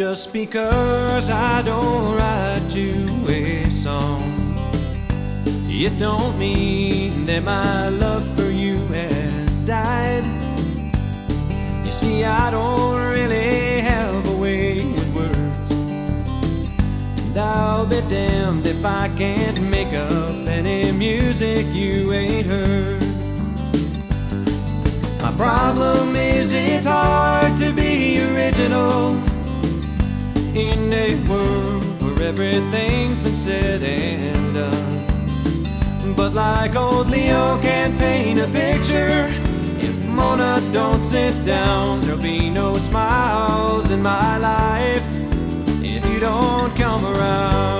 Just because I don't write you a song, it don't mean that my love for you has died. You see, I don't really have a way with words, and I'll be damned if I can't make up any music you ain't heard. My problem is it's hard to be original in a world where everything's been said and done. But like old Leo can't paint a picture, if Mona don't sit down, there'll be no smiles in my life if you don't come around.